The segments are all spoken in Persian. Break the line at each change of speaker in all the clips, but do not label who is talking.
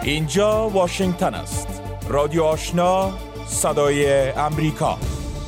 اینجا واشنگتن است. رادیو آشنا، صدای امریکا.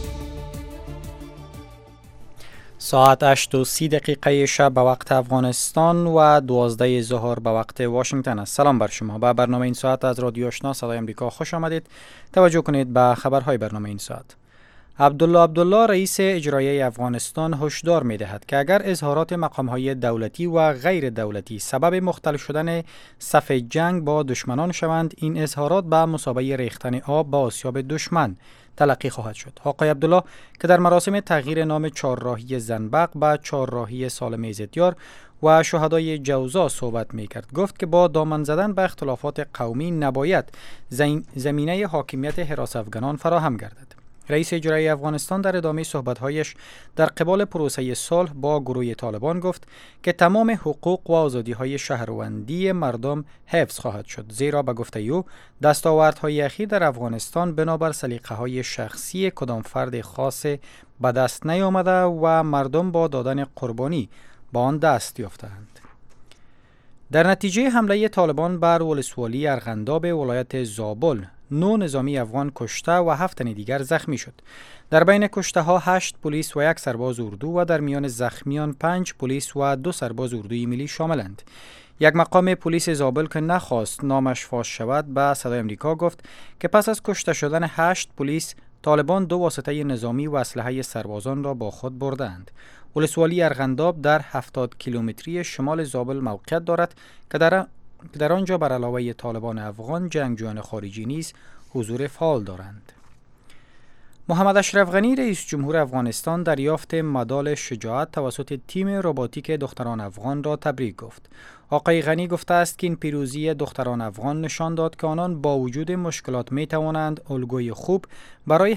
ساعت 8:30 شب به وقت افغانستان و 12 ظهر به وقت واشنگتن است. سلام بر شما. به برنامه این ساعت از رادیو آشنا صدای امریکا خوش آمدید. توجه کنید به خبرهای برنامه این ساعت. عبدالله رئیس اجرایی افغانستان هشدار می‌دهد که اگر اظهارات مقام‌های دولتی و غیر دولتی سبب مختل شدن صف جنگ با دشمنان شوند، این اظهارات به مثابه ریختن آب به آسیاب دشمن تلقی خواهد شد. آقای عبدالله که در مراسم تغییر نام چهارراهی زنبق به چهارراهی سالم ایزدیار و شهدای جوزا صحبت می‌کرد، گفت که با دامن زدن به اختلافات قومی نباید زمینه حاکمیت حراس افغانان فراهم گردد. رئیس اجرایی افغانستان در ادامه صحبت‌هایش در قبال پروسه صلح با گروه طالبان گفت که تمام حقوق و آزادی‌های شهروندی مردم حفظ خواهد شد، زیرا به گفته او دستاوردهای اخیر در افغانستان بنابر سلیقه‌های شخصی کدام فرد خاص به دست نیامده و مردم با دادن قربانی با آن دست یافتند. در نتیجه حمله طالبان بر ولسوالی ارغنداب ولایت زابل 9 نظامی افغان کشته و 7 تن دیگر زخمی شد. در بین کشته ها 8 پلیس و 1 سرباز اردو و در میان زخمیان 5 پلیس و 2 سرباز اردوی ملی شاملند. یک مقام پلیس زابل که نخواست نامش فاش شود به صدای امریکا گفت که پس از کشته شدن 8 پلیس، طالبان 2 واسطه نظامی و اسلحه سربازان را با خود بردند. ولسوالی ارغنداب در 70 کیلومتری شمال زابل موقعیت دارد که در آنجا بر علاوه طالبان افغان جنگجویان خارجی نیز حضور فعال دارند. محمد اشرف غنی رئیس جمهور افغانستان دریافت مدال شجاعت توسط تیم رباتیک دختران افغان را تبریک گفت. آقای غنی گفته است که این پیروزی دختران افغان نشان داد که آنان با وجود مشکلات می توانند الگوی خوب برای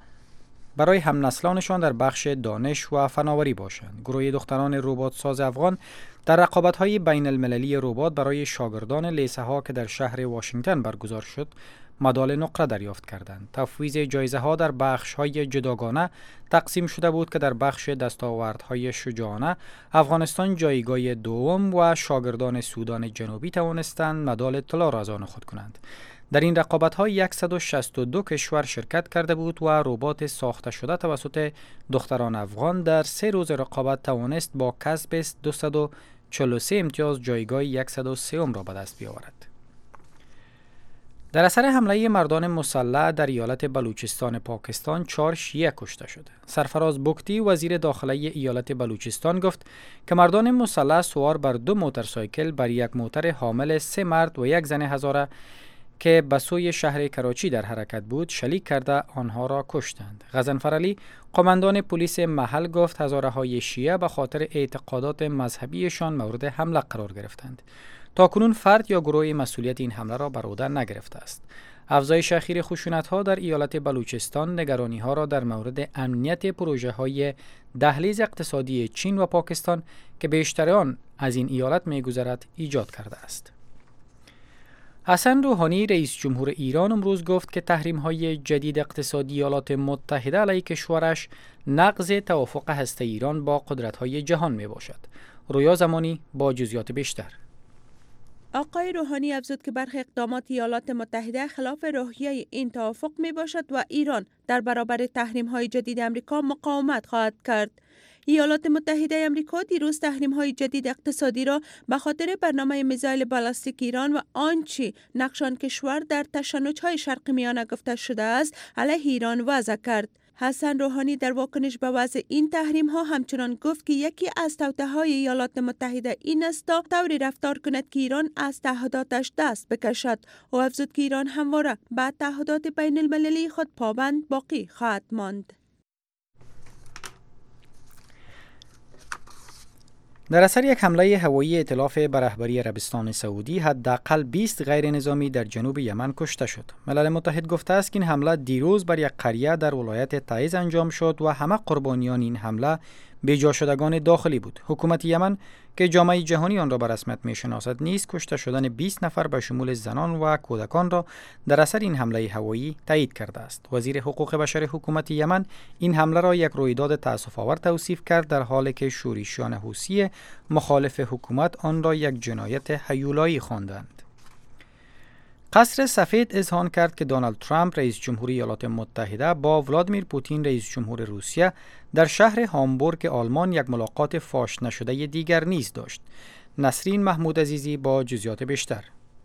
هم نسلانشان در بخش دانش و فناوری باشند. گروه دختران ربات ساز افغان در رقابت‌های بین المللی ربات برای شاگردان لیسه ها که در شهر واشنگتن برگزار شد، مدال نقره دریافت کردند. تفویض جایزه ها در بخش‌های جداگانه تقسیم شده بود که در بخش دستاوردهای شجاعانه افغانستان جایگاه دوم و شاگردان سودان جنوبی توانستند مدال طلا را از آن خود کنند. در این رقابت‌ها 162 کشور شرکت کرده بود و ربات ساخته شده توسط دختران افغان در 3 روز رقابت توانست با کسب 243 امتیاز جایگاه 103 را به دست بیاورد. در اثر حمله مردان مسلح در ایالت بلوچستان پاکستان 4 شیعه کشته شده. سرفراز بگتی وزیر داخلی ایالت بلوچستان گفت که مردان مسلح سوار بر 2 موتورسایکل بر یک موتر حامل 3 مرد و 1 زن هزاره که به سوی شهر کراچی در حرکت بود شلیک کرده آنها را کشتند. غضنفر علی قماندان پلیس محل گفت هزاره های شیعه به خاطر اعتقادات مذهبیشان مورد حمله قرار گرفتند. تاکنون فرد یا گروه مسئولیت این حمله را بر عهده نگرفته است. افزایش اخیر خشونت‌ها در ایالت بلوچستان نگرانی‌ها را در مورد امنیت پروژه‌های دهلیز اقتصادی چین و پاکستان که بیشتر آن از این ایالت می‌گذرد ایجاد کرده است. حسن روحانی رئیس جمهور ایران امروز گفت که تحریم‌های جدید اقتصادی ایالات متحده علیه کشورش نقض توافق هسته ایران با قدرت‌های جهان میباشد. رویا زمانی با جزئیات بیشتر.
آقای روحانی افزود که برخی اقدامات ایالات متحده خلاف روحیه این توافق می باشد و ایران در برابر تحریم‌های جدید امریکا مقاومت خواهد کرد. ایالات متحده امریکا دیروز تحریم‌های جدید اقتصادی را به خاطر برنامه میزایل بالستیک ایران و آنچه نقش آن کشور در تشنج‌های شرق میانه گفته شده است علیه ایران وضع کرد. حسن روحانی در واکنش به وضع این تحریم ها همچنان گفت که یکی از توطئه‌های ایالات متحده این است تا طوری رفتار کند که ایران از تعهداتش دست بکشد و افزود که ایران همواره به تعهدات بین المللی خود پابند باقی خواهد ماند.
در اثر یک حمله هوایی ائتلاف به رهبری عربستان سعودی حداقل 20 غیر نظامی در جنوب یمن کشته شد. ملل متحد گفته است که این حمله دیروز بر یک قریه در ولایت تعیز انجام شد و همه قربانیان این حمله بیجا شدگان داخلی بود. حکومت یمن که جامعه جهانی آن را به رسمیت می‌شناسد نیز کشته شدن 20 نفر به شمول زنان و کودکان را در اثر این حمله هوایی تایید کرده است. وزیر حقوق بشر حکومت یمن این حمله را یک رویداد تأسف‌آور توصیف کرد، در حالی که شورشیان حوثی مخالف حکومت آن را یک جنایت هیولایی خواندند. قصر سفید اذعان کرد که دونالد ترامپ رئیس جمهوری ایالات متحده با ولادیمیر پوتین رئیس جمهور روسیه در شهر هامبورگ آلمان یک ملاقات فاش نشده دیگر نیز داشت. نسرین محمود عزیزی با جزئیات بیشتر.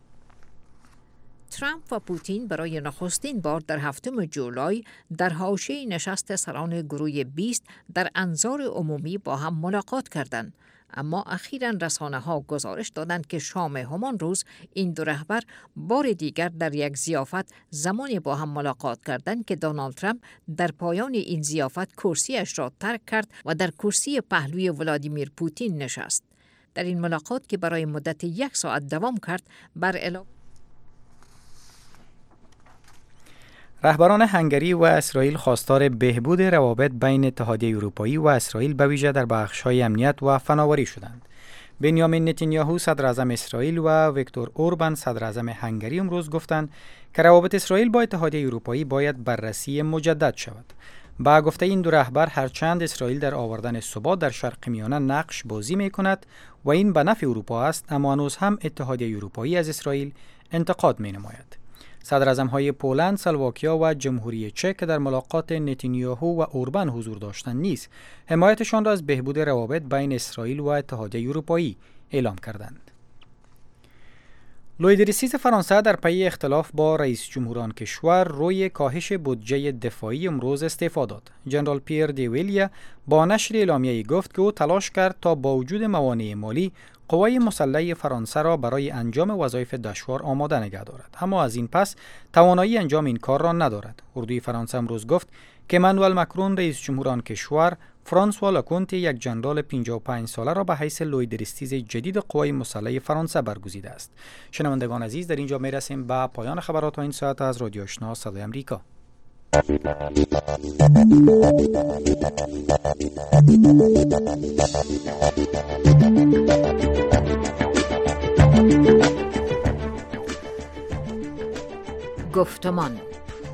ترامپ و پوتین برای نخستین بار در 7 جولای در حاشیه نشست سران گروه 20 در انظار عمومی با هم ملاقات کردند. اما اخیراً رسانه‌ها گزارش دادند که شام همان روز این دو رهبر بار دیگر در یک ضیافت زمانی با هم ملاقات کردند که دونالد ترامپ در پایان این ضیافت کرسیش را ترک کرد و در کرسی پهلوی ولادیمیر پوتین نشست. در این ملاقات که برای مدت 1 ساعت دوام کرد، بر علاوه
رهبران هنگری و اسرائیل خواستار بهبود روابط بین اتحادیه اروپایی و اسرائیل به ویژه در بخش‌های امنیت و فناوری شدند. بنیامین نتانیاهو صدر اعظم اسرائیل و ویکتور اوربان صدر اعظم هنگری امروز گفتند که روابط اسرائیل با اتحادیه اروپایی باید بررسی مجدد شود. با گفته این دو رهبر هرچند اسرائیل در آوردن ثبات در شرق میانه نقش بازی می‌کند و این به نفع اروپا است، اما هنوز هم اتحادیه اروپایی از اسرائیل انتقاد می‌نماید. صدر اعظم‌های پولند، اسلواکیا و جمهوری چک که در ملاقات نتانیاهو و اوربان حضور داشتند نیز حمایتشان را از بهبود روابط بین اسرائیل و اتحادیه اروپایی اعلام کردند. لوی دریسیز فرانسه در پی اختلاف با رئیس جمهوران کشور روی کاهش بودجه دفاعی امروز استعفا داد. جنرال پیر دیویلیا با نشر اعلامیه‌ای گفت که او تلاش کرد تا با وجود موانع مالی قوای مسلح فرانسه را برای انجام وظایف دشوار آماده نگه دارد، اما از این پس توانایی انجام این کار را ندارد. اردوی فرانسه امروز گفت که امانوئل مکرون رئیس جمهور آن کشور فرانسوا لاکونت یک جنرال 55 ساله را به حیث لوی دریستیز جدید قوای مسلح فرانسه برگزیده است. شنوندگان عزیز، در اینجا میرسیم به پایان خبرات این ساعت از رادیو آشنا صدای آمریکا.
گفتمان.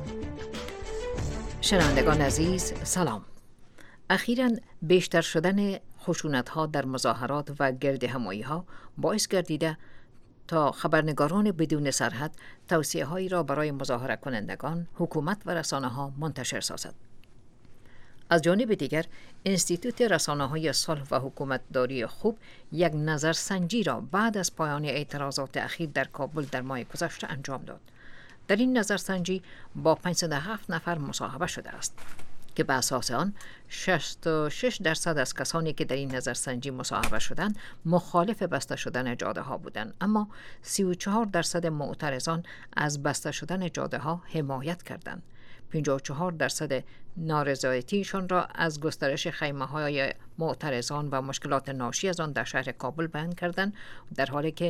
شنوندگان عزیز سلام. اخیراً بیشتر شدن خشونت‌ها در مظاهرات و گرد همایی‌ها باعث گردیده تا خبرنگاران بدون سرحد توصیه‌هایی را برای مظاهره کنندگان، حکومت و رسانه‌ها منتشر سازد. از جانب دیگر، انستیتوت رسانه‌های صلح و حکومتداری خوب یک نظرسنجی را بعد از پایان اعتراضات اخیر در کابل در ماه گذشته انجام داد. در این نظرسنجی با 507 نفر مصاحبه شده است که به اساس آن 66% از کسانی که در این نظرسنجی مصاحبه شدند مخالف بسته شدن جاده ها بودند، اما 34% معترضان از بسته شدن جاده ها حمایت کردند. 54% نارضایتیشان را از گسترش خیمه های معترضان و مشکلات ناشی از آن در شهر کابل بیان کردند، در حالی که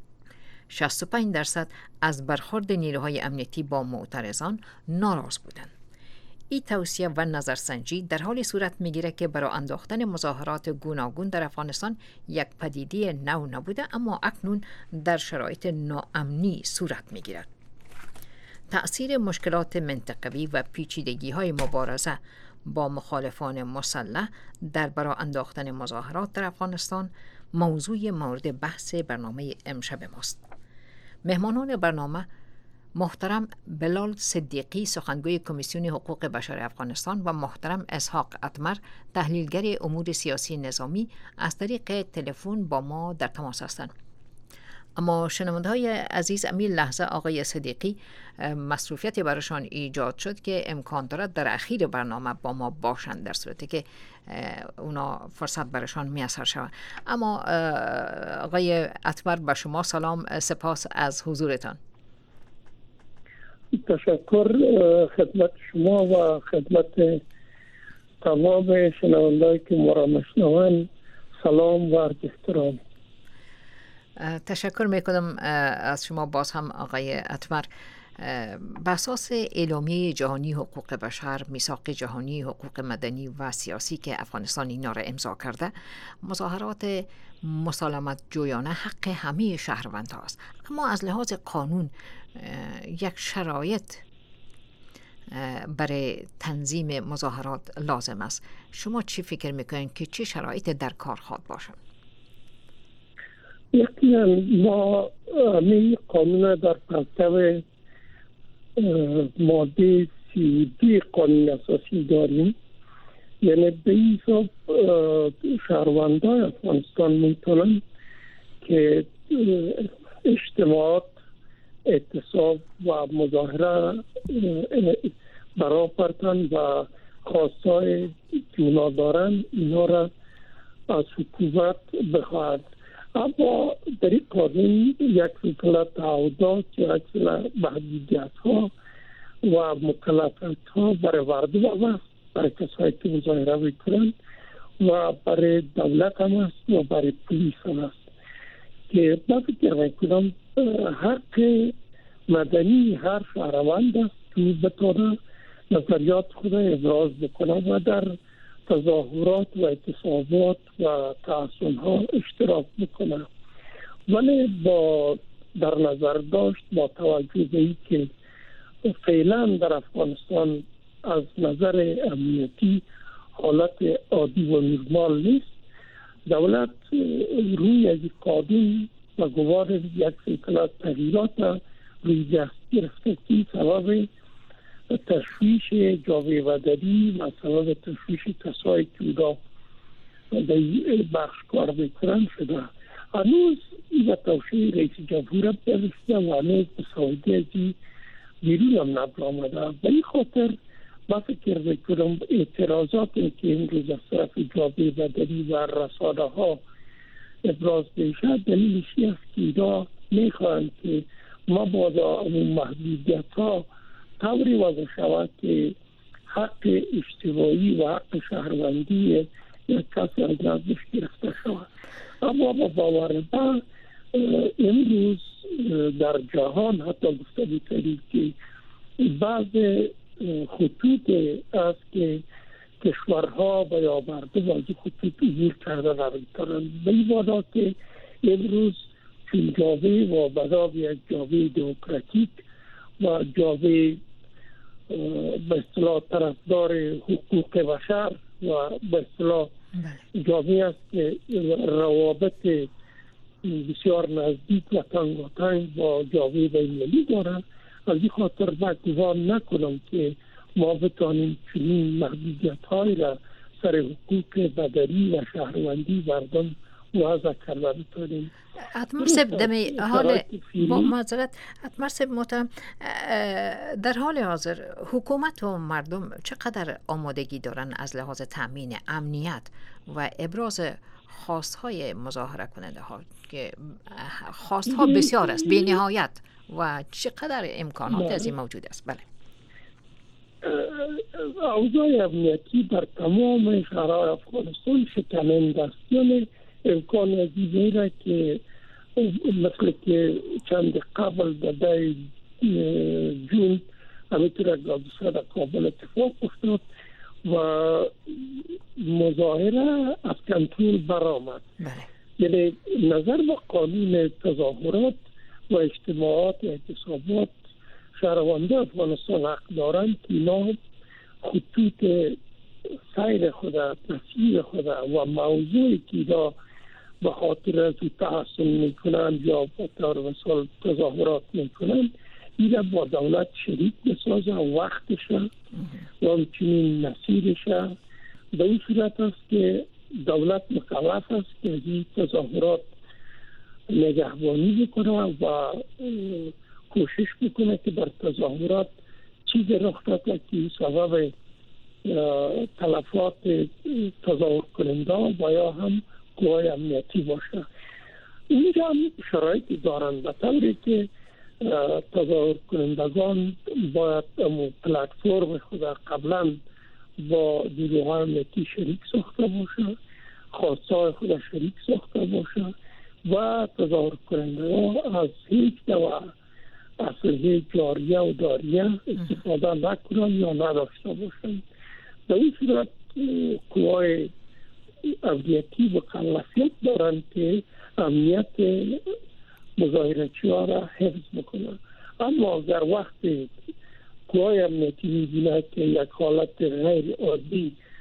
65% از برخورد نیروهای امنیتی با معترضان ناراض بودند. این توصیه و نظرسنجی در حالی صورت میگیره که برای انداختن مظاهرات گوناگون در افغانستان یک پدیده نو نبوده، اما اکنون در شرایط ناامنی صورت میگیرد. تأثیر مشکلات منطقوی و پیچیدگی‌های مبارزه با مخالفان مسلح در برای انداختن مظاهرات در افغانستان موضوع مورد بحث برنامه امشب ماست. مهمانان برنامه محترم بلال صدیقی، سخنگوی کمیسیون حقوق بشر افغانستان، و محترم اسحاق اتمر، تحلیلگر امور سیاسی نظامی، از طریق تلفن با ما در تماس هستند. اما شنونده‌های عزیز، امی لحظه آقای صدیقی مصروفیتی براشان ایجاد شد که امکان دارد در اخیر برنامه با ما باشند، در صورتی که اونا فرصت براشان میسر شود. اما آقای اتمر، با شما سلام، سپاس از حضورتان.
تشکر خدمت شما و خدمت تمام شنوندهایی که ما را میشنوند. سلام و عرض احترام.
تشکر میکنم از شما باز هم آقای اتمر. بر اساس اعلامیه جهانی حقوق بشر، میثاق جهانی حقوق مدنی و سیاسی که افغانستان اینا را امضا کرده، مظاهرات مسالمت جویانه حق همه شهروندها است، اما از لحاظ قانون یک شرایط برای تنظیم مظاهرات لازم است. شما چی فکر میکنید که چه شرایط در کار خواهد باشد؟
یقینا ما همین قانون در پرتو ماده 32 قانون اساسی داریم. یعنی به این حساب شهروندان افغانستان میتونن که اجتماعات، اعتصاب و مظاهره برآورتن و خواستای که اونا دارن اینا را از حکومت بخواهد. اما در این قانون یک سلسله تعهدات، یک سلسله محدودیت ها و مکلفیت ها برای مردم است، برای کسایی که مظاهره میکنند و برای دولت هم است و برای پلیس هم است که من فکر میکنم حق مدنی هر شهروند است که بتونه نظریات خود ابراز بکنه و در تظاهرات و اعتصابات و تعصب ها اشتراک بکنه. ولی با در نظر داشت با توجه به این که فعلا در افغانستان از نظر امنیتی حالت عادی و نرمال نیست، دولت روی از قانون و گوار یک سلسله تغییرات روی دست گرفته که سبب تشویش جامعه مدنی و سبب تشویش کسایی که اونا در بخش کار میکنن شده. هنوز این به توشیح رئیس جمهور هم برسیده و هنوز به سعودی ازی بیرون هم نبرامده. به این خاطر من فکر میکنم اعتراضاتی که امروز از طرف جامعه مدنی و رسانه ها ابراز میشه دلیلش است که اینا میخواهند که مبادا این محدودیت ها طوری وضع شود که حق اجتماعی و حق شهروندی یک کسی از نظرش گرفته شود. اما با باور من امروز در جهان حتی گفته می‌کنیم که بعض خطوط است که کشورها و یا مردم از خطوط عبور کرده نمی‌تونن. به این معنی که امروز چون جامعه و بنام یک جامعه دموکراتیک و جامعه به اصطلاح طرفدار حقوق بشر و به اصطلاح جامعه است که روابط بسیار نزدیک و تنگاتنگ با جامعه بین‌المللی دارند، از این خاطر من گمان نکنم که ما بتانیم چنین محدودیت‌هایی را سر حقوق مدنی و شهروندی مردم وضع کرده بتانیم.
اتمر صاحب دمی حال با معذرت اتمر صاحب محترم، در حال حاضر حکومت و مردم چقدر آمادگی دارن از لحاظ تامین امنیت و ابراز خواستهای مظاهره کننده ها که خواستها بسیار است بی نهایت و چقدر امکانات از این موجود است؟ بله،
اوضاع امنیتی در تمام شهرهای افغانستان شکننده است. یعنی امکان عزیزی را که مثل که چند قبل در جون همینطور حادثه در کابل اتفاق افتاد و مظاهره از کنترل برآمد. یعنی نظر به قانون تظاهرات و اجتماعات و اعتصابات شهروندان افغانستان حق دارند که اینا خطوط سیر خود، مسیر خود و موضوعی که اینا به خاطر از تحصیل میکنن یا به طور مثال تظاهرات میکنن اینا با دولت شریک بسازه وقتش و همچنین مسیرش. به این صورت است که دولت مکلف است که از این تظاهرات نگهبانی بکنه و کوشش بکنه که در تظاهرات چیز رخ داده که سبب تلفات تظاهر کننده و یا هم قوای امنیتی باشه. اینجا هم شرایطی دارند به طوری که تظاهر کنندگان باید پلتفرم خود قبلا با نیروهای امنیتی شریک ساخته باشه، خواستای خود شریک ساخته باشه و تظاهر کنندگان از هیچ نوع اسلحه جاریه و داریه استفاده نکنن یا نداشته باشند. به این صورت قوای امنیتی مکلفیت دارند که امنیت مظاهره‌چی ها را حفظ بکنند. اما در وقت قوای امنیتی می‌بیند که یک حالت غیر عادی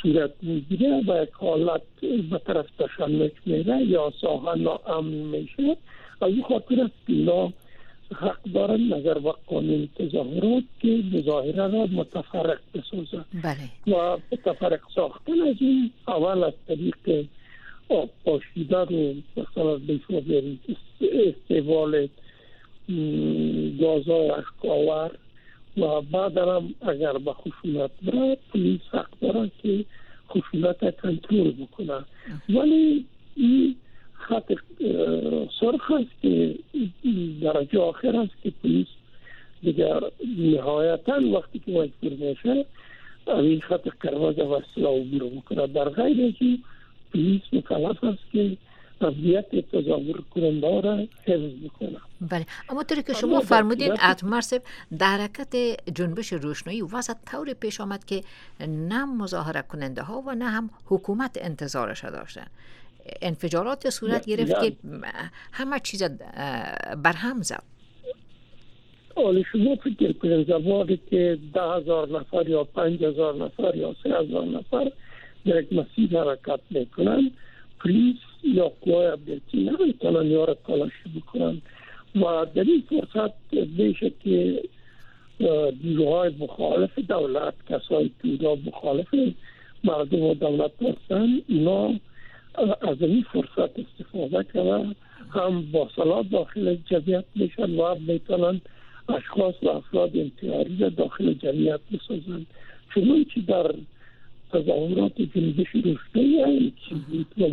صورت میگیره و یک حالت به طرف تشنج میره یا ساحه ناامن میشه. از این خاطر است که اینا حق دارن نظر و قانون تظاهرات که مظاهره را متفرق بسازن.
بله.
و متفرق ساختن از این اول از طریق آب پاشیده رو مثلا بشوزن استعمال گازهای اشکاور و بعد هم اگر به خشونت برد پلیس حق داره که خشونت کنترل بکنه. ولی این خط سرخ است که درجه آخر است که پلیس دیگر نهایتا وقتی که مجبور میشه این خط قرمز و اصلاح عبور بکنه. در غیر از این پلیس مکلف است که امنیت تظاهر کننده را حفظ بکنه.
بله، اما طوری که شما فرمودین اتمر صاحب، در حرکت جنبش روشنایی وضع طور پیش آمد که نه مظاهره کننده ها و نه هم حکومت انتظارش داشتن. انفجارات صورت گرفت که همه چیز برهم زد.
حالا شما فکر کنید زمانی که 10,000 نفر یا 5,000 نفر یا 3,000 نفر در یک مسیر حرکت میکنن، پلیس یا قوای امنیتی نمیتونن یا را تلاشی بکنن و در این فرصت میشه که نیروهای مخالف دولت، کسایی که مخالف مردم و دولت هستن، اینا از این فرصت استفاده کنن، هم با سلاح داخل جمعیت میشن و هم میتونن اشخاص و افراد انتحاری را داخل جمعیت بسازن. چون که در تظاهرات جنبش روشنایی چیزی و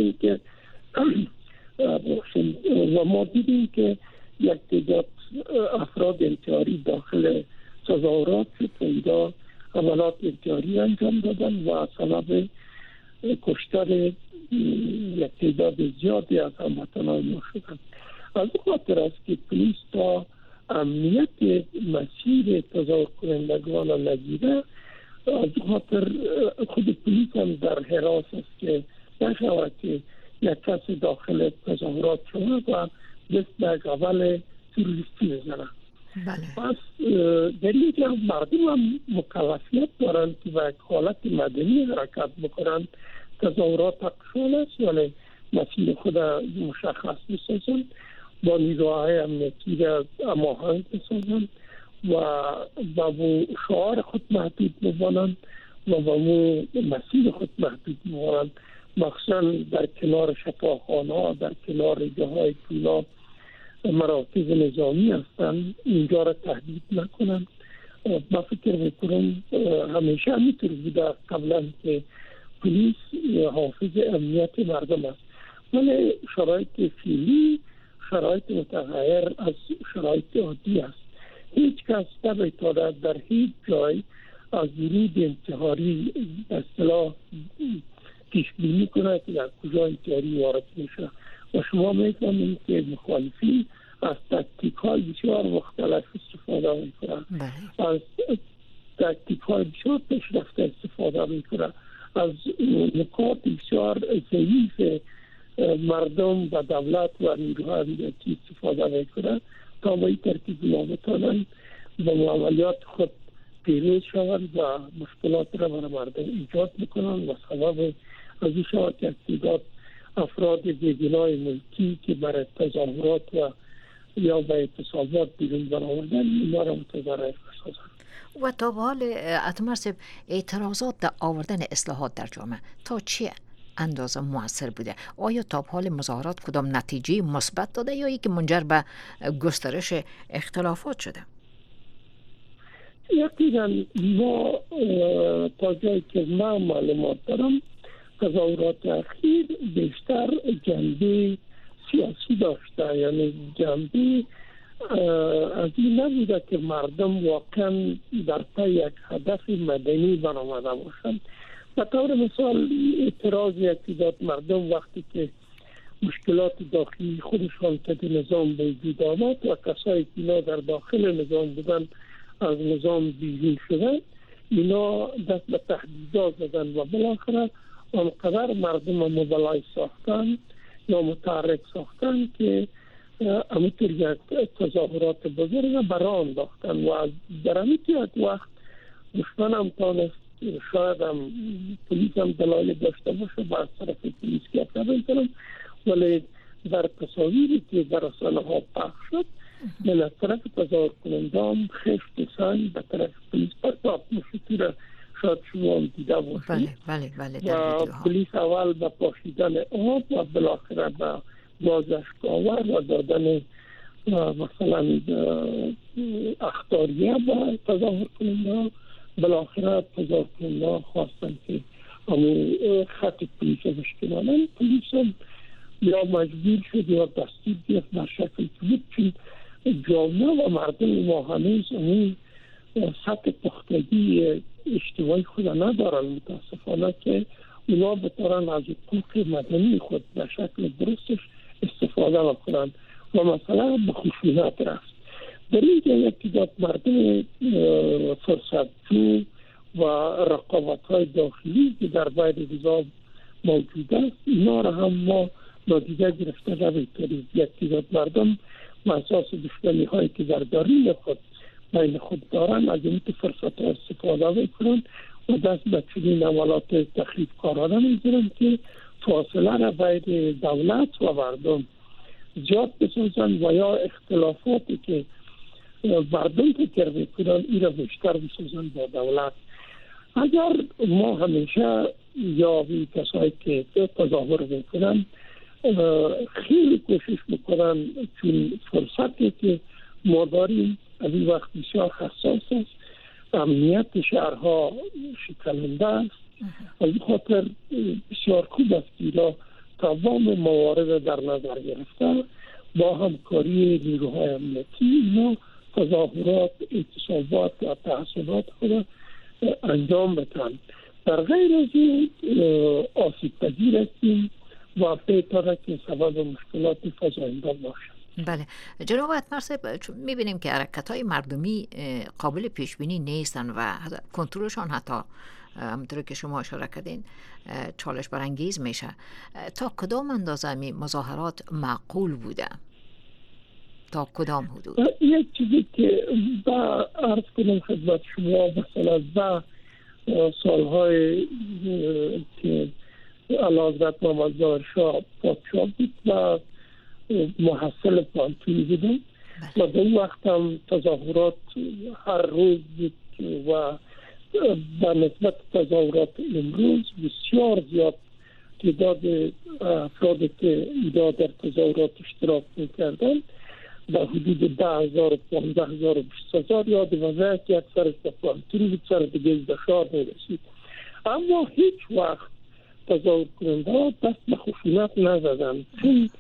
ما دیدیم که یک تعداد افراد انتحاری داخل تظاهرات پیدا عملات انتحاری انجام دادن و سبب کشتن یک تعداد زیادی از هموطنان ما شدن. از خاطر است که پلیس تا امنیت مسیر تظاهر کنندگان را نگیره، از خاطر خود پلیس هم در حراس است که نشود که یک کس داخل تظاهرات شود و دست به اول تروریستی بزنه. پس در اینجا مردم هم مکلفیت دارند که به یک حالت مدنی حرکت بکنند. تظاهرات حقشون است، یعنی مسیر خود مشخص بسازند، با نیروهای امنیتی را هماهنگ بسازند و با شعار خود محدود بمانند و با مسیر خود محدود بمانند، مخصوصا در کنار شفاخانه‌ها، در کنار جاهای که مراکز نظامی هستند، اینجا را تهدید نکنند. من فکر میکنم همیشه همینطور بوده قبلا که پلیس حافظ امنیت مردم است، ولی شرایط فعلی شرایط متغیر از شرایط عادی است. هیچ کس نمیتواند در هیچ جای از ورود انتحاری به اصطلاح پیش بینی کنه که در کجا انتحاری وارد میشه و شما میفهمید که مخالفین از تکتیک های بسیار مختلف استفاده میکنن، از تکتیک های بسیار پیشرفته استفاده میکنن، از نکات بسیار ضعیف مردم و دولت و نیروهای امنیتی استفاده میکنن تا به این ترتیب نامتانن با عملیات خود پیروز شوند و مشکلات را برای مردم ایجاد میکنن و سبب از این شود که تعداد افراد بیگناه ملکی که برای تظاهرات و یا به اعتصابات بیرون برآوردن اینا را متضرر بسازند.
و تا به حال اتمر صاحب اعتراضات در آوردن اصلاحات در جامعه تا چه اندازه موثر بوده؟ آیا تا به حال مظاهرات کدام نتیجه مثبت داده یا اینکه منجر به گسترش اختلافات شده؟
یقینا ما تا جایی که من معلومات دارم تظاهرات اخیر بیشتر جنبه سیاسی داشته، یعنی جنبه از این نبوده که مردم واقعا در پی یک هدف مدنی برآمده باشند. به طور مثال اعتراض یک تعداد مردم وقتی که مشکلات داخلی خودشان تحت نظام به وجود آمد و کسایی که اینا در داخل نظام بودن از نظام بیرون شدن، اینا دست به تهدیدات زدن و بالاخره آنقدر مردم مبلای ساختن یا متحرک ساختن که همینطور یک تظاهرات بزرگ برای انداختن و در همین وقت دشمن هم تانست شاید هم پلیس هم دلایل داشته باشه با از طرف پلیس که نمی‌کنم، ولی در تصاویری که در رسانه ها پخش شد من از طرف تظاهر کننده هم خشت سنگ به طرف پلیس پرتاب میشه را شاید شما هم دیده باشید.
بله
و پلیس اول به پاشیدن آب و بالاخره به گاز اشک‌آور و دادن مثلا اخطاریه به تظاهر کننده. بالاخره تظاهر کننده خواستن که خط پلیس بشکنانن. پلیس هم یا مجبور شد یا دستور گرفت در شکل که بود، چون جامعه و مردم ما هنوز اون سطح پختگی اجتماعی خود ندارن متاسفانه که اونا بتارن از حقوق مدنی خود به شکل درستش استفاده بکنن و مثلا به خشونت رفت. در اینجا یکی داد مردم فرصتجو و رقابت های داخلی که در باید نظام موجود است، اینا را هم ما نادیده گرفته نمی‌کنیم. یکی داد مردم اساس دشمنی هایی که در درون خود بین خود دارن از این فرصت ها استفاده میکنن و دست به چنین عملات تخریبکارانه میگیرن که فاصله را بین دولت و مردم زیاد بسازن و یا اختلافاتی که مردم فکر میکنن این را بیشتر بسازن با دولت. اگر ما همیشه یا بی کسایی که تظاهر میکنن خیلی کوشش میکنن، چون فرصتی که ما داریم از این وقت بسیار حساس است، امنیت شهرها شکننده است، از این خاطر بسیار خوب است که تمام موارد در نظر گرفته با همکاری نیروهای امنیتی ما تظاهرات، اعتصابات و تحصیلات خود انجام بدن. در غیر از این آسیب پذیر هستیم و بهتره که سبب مشکلات فزاینده باشد.
بله جناب اتمر، میبینیم که حرکت‌های مردمی قابل پیش بینی نیستن و کنترلشان حتی همونطور که شما اشاره کردین چالش برانگیز میشه. تا کدام اندازه مظاهرات معقول بوده؟ تا کدام حدود؟
یک چیزی که با عرض کنم خدمت شما، مثلا با سالهای که علازت محمد ظاهر شاه پادشاه بود و محصل پانتونی بودن و در اون وقت هم تظاهرات هر روز بود و به نسبت تظاهرات امروز بسیار زیاد تعداد افرادی که در تظاهرات اشتراک میکردن به حدود 10,000 و 15,000 و 20,000 یاد وضعه که اکثرش به پانتون بود، سر دیگه به شهر میرسید. اما هیچ وقت تظاهر کننده دست به خشونت نزدن، چون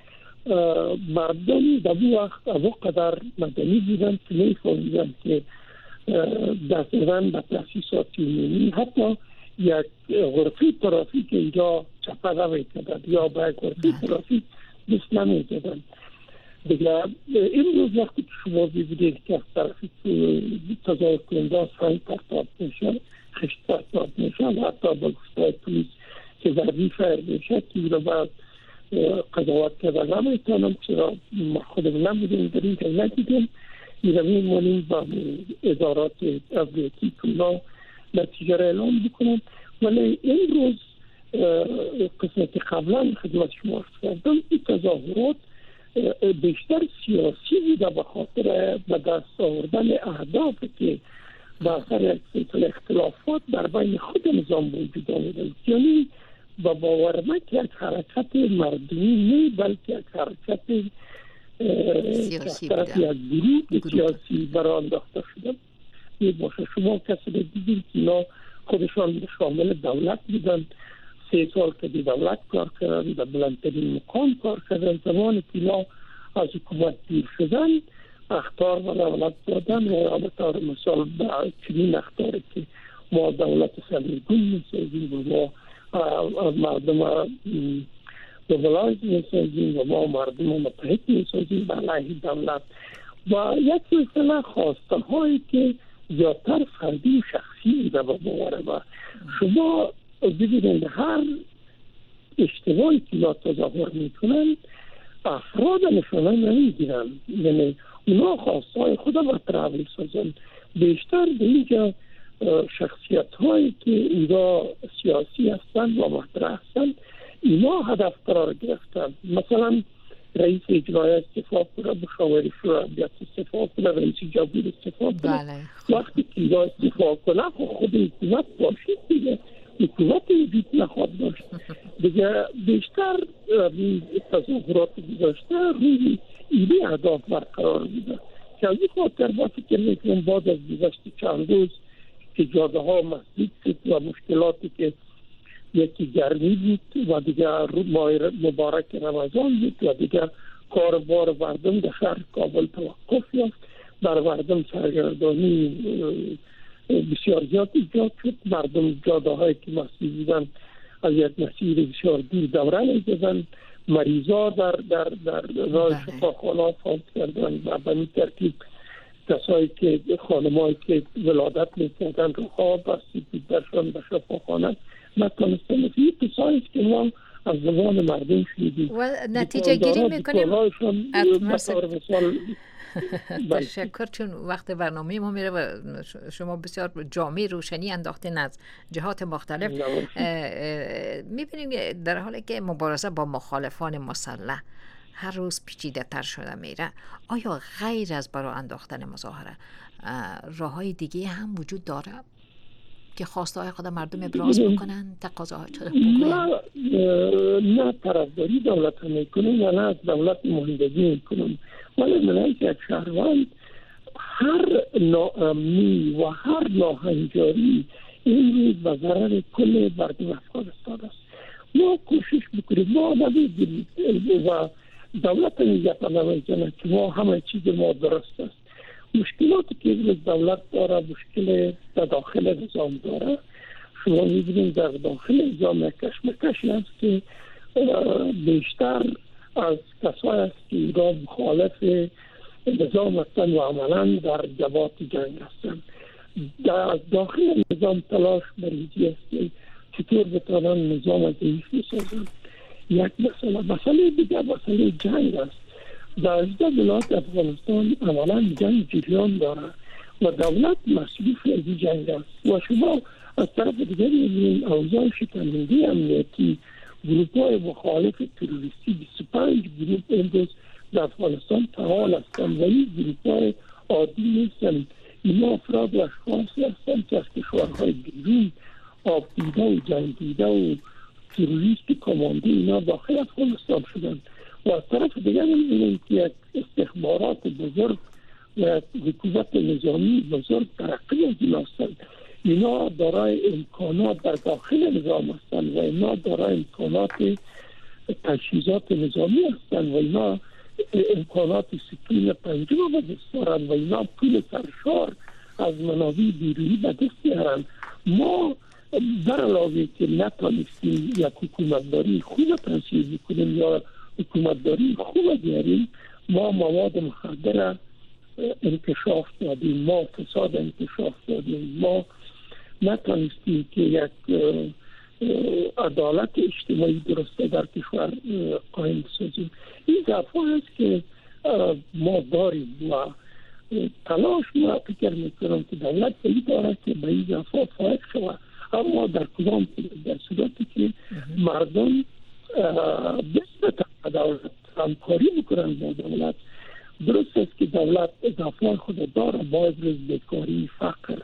مردم در اون وقت از قدر مدنی بودن که میفهمیدن که دست زدن به تاسیسات عمومی، حتی یک غرفه ترافیک اینجا چپه نمی‌کردن یا به غرفه ترافیک دست نمی‌زدن. دیگه امروز وقتی که شما ببینید که از طرف تظاهر کننده سنگ پرتاب میشه، خشت پرتاب میشه و حتی با گفتای پلیس که ضربی فعل میشه که این رو باید قضاوت کردن نمیتونم، چرا ما خودم نبودیم در این که ندیدیم، این رو میمونیم با ادارات امنیتی که اونا نتیجه را اعلام بکنن. ولی امروز قسمت قبلا خدمت شما عرض کردم این تظاهرات بیشتر سیاسی بوده به خاطر به دست آوردن اهدافی که به اثر یک سلسله اختلافات در بین خود نظام وجود آمده، یعنی با باور من که یک حرکت مردمی نه بلکه یک حرکت
سیاسی
طرف یک گروه سیاسی برای انداخته شده باشه. شما کسی رو دیدید که اینا خودشان شامل دولت بودن، 3 سال که دی دولت کار کردن، در بلندترین مقام کار کردن، زمانی که اینا از حکومت دور شدن اخطار و دولت دادن و به طور مثال چنین اخطاری که ما دولت سرنگون میسازیم و ما مردم دوبلاج میسازیم و ما مردم متحد میسازیم به علیه دولت و یک سلسله خواسته هایی که زیادتر فردی و شخصی بوده به باور ما. شما ببینید هر اشتباهی که لا تظاهر میکنن افراد نشانه نمیگیرن، یعنی اونا خواسته های خود مطرح میسازن. بیشتر به اینجا شخصیت هایی که اینجا سیاسی هستند و مطرح هستند اینا هدف قرار گرفتند. مثلا رئیس اجرایی استعفا کنه، مشاور شورای امنیت استعفا کنه، رئیس جمهور استعفا کنه. وقتی که اینجا استعفا کنه خود حکومت باشید دیگه، حکومت وجود نخواهد داشت دیگه. بیشتر تظاهرات گذاشته روی ایده اهداف برقرار بوده که از این خاطر ما فکر میکنم بعد از گذشت چند روز که جاده ها مسدود شد و مشکلاتی که یکی گرمی بود و دیگر ماه مبارک رمضان بود و دیگر کاربار مردم در شهر کابل توقف یافت، بر مردم سرگردانی بسیار زیاد ایجاد شد. مردم جاده هایی که مسدود بودن از یک مسیر بسیار دور دوران ایجادن، مریضا در راه شفاخانه فوت کردن و به این ترتیب کسایی که خانمایی که ولادت میکردن رو خواب بستید درشان به شفاخانه نتونستن. این کسایی که ما از زمان مردم شنیدیم
و نتیجه گیری میکنیم. تشکر، چون وقت برنامه ما میره و شما بسیار جامع روشنی انداختین از جهات مختلف. میبینیم در حالی که مبارزه با مخالفان مسلح هر روز پیچیده تر شده میره، آیا غیر از برای انداختن مظاهره راههای دیگه هم وجود داره که خواسته های خود مردم ابراز بکنن، تقاضاهای خود بکنن؟
نه طرفداری دولت میکنم و نه از دولت مهندگی میکنم، ولی من یک شهروند هر ناامنی و هر ناهنجاری این روز به ضرر کل مردم افغانستان است. ما کوشش بکنیم، ما نمیدیم و دولت نیت نمیکنه که ما همه چیز ما درست است. مشکلاتی که دولت داره مشکل در داخل نظام داره. شما می‌بینید در داخل نظام یک کشمکشی هست که بیشتر از کسایی است که ایران مخالف نظام هستند و عملاً در جبهات جنگ هستند. در داخل نظام تلاش بریزی است که چطور بتوانند نظام ضعیف بسازند. یک مسئله دیگر مسئله جنگ است. در 18 ولایت افغانستان عملاً جنگ جریان داره و دولت مسئول از جنگ است و شما از طرف دیگر می‌بینید اوضاع شکننده امنیتی، گروه‌های مخالف تروریستی 25 گروه امروز در افغانستان فعال هستند و این گروه‌های عادی نیستند. اینا افراد و اشخاصی هستند که از کشورهای بیرون آبدیده و جنگیده و تروریست کمانده اینا داخل افغانستان شدند و از طرف دیگر می‌بینید که یک استخبارات بزرگ و حکومت نظامی بزرگ ترقی از این هستند. اینا دارای امکانات در داخل نظام هستند و اینا دارای امکانات تجهیزات نظامی هستند و اینا امکانات سکین پنجم به دست دارند و اینا پول سرشار از منابع بیرونی به دست دارند. ما در علاوه که نتانستیم یک حکومتداری خوب تنظیم کنیم یا حکومتداری خوب بیاریم، ما مواد مخدر انکشاف دادیم، ما فساد انکشاف دادیم، ما نتانستیم که یک عدالت اجتماعی درسته در کشور قائم سازیم. این ضعف‌ها هست که ما داریم و تلاش ما فکر میکنم که دولت بایی داره که به این ضعف‌ها فائق شود، اما در کدام در صورتی که مردم بسیار دولت همکاری بکنن با دولت. درست است که دولت اضافه خود داره با ابراز بیکاری، فقر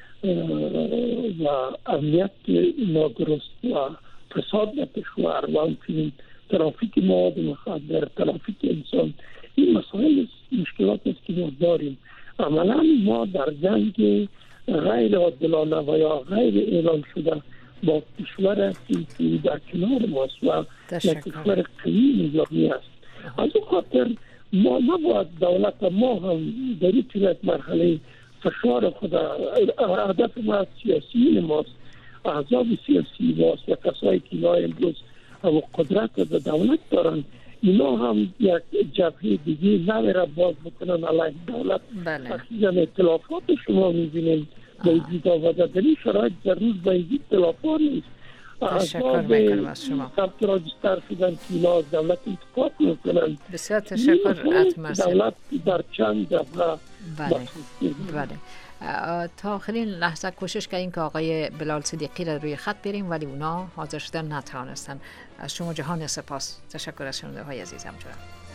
و امنیت نادرست و فساد در کشور و همچنین ترافیک مواد مخدر، ترافیک انسان، این مسائل مشکلات است که ما داریم. عملا ما در جنگ غیر عادلانه و یا غیر اعلام شده با کشور هستیم که در کنار ماست و یک کشور قوی نظامی است. از اون خاطر ما نباید دولت ما هم در این مرحله فشار خود هدف ما سیاسی ماست، احزاب سیاسی ماست و کسایی که اینا امروز قدرت و دولت دارن، اینا هم یک جبهه دیگه نمیره باز بکنن علیه دولت. اخیراً اطلافات شما میبینید بایدید آوازه در این شرایط در روز بایدید اطلافات نیست.
تشکر میکنم از شما.
سمت راجستر شدن که اینا از دولت انتقاد میکنن.
بسیار تشکر اتمرسل.
دولت در چند جبهه
بله بله. تا آخرین لحظه کوشش کردیم که آقای بلال صدیقی را روی خط بریم ولی اونا حاضر شدن نتوانستن. از شما جهان سپاس. تشکر از شنونده های عزیزم.